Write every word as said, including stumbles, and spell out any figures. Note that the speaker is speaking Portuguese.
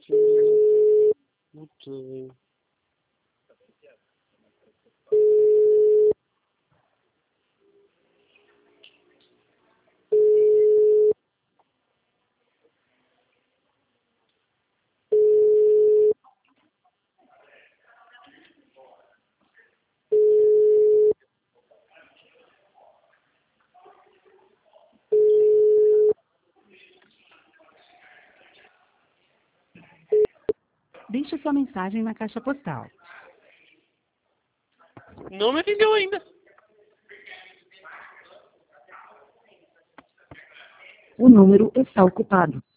Não tem. Deixe sua mensagem na caixa postal. Não me atendeu ainda. O número está ocupado.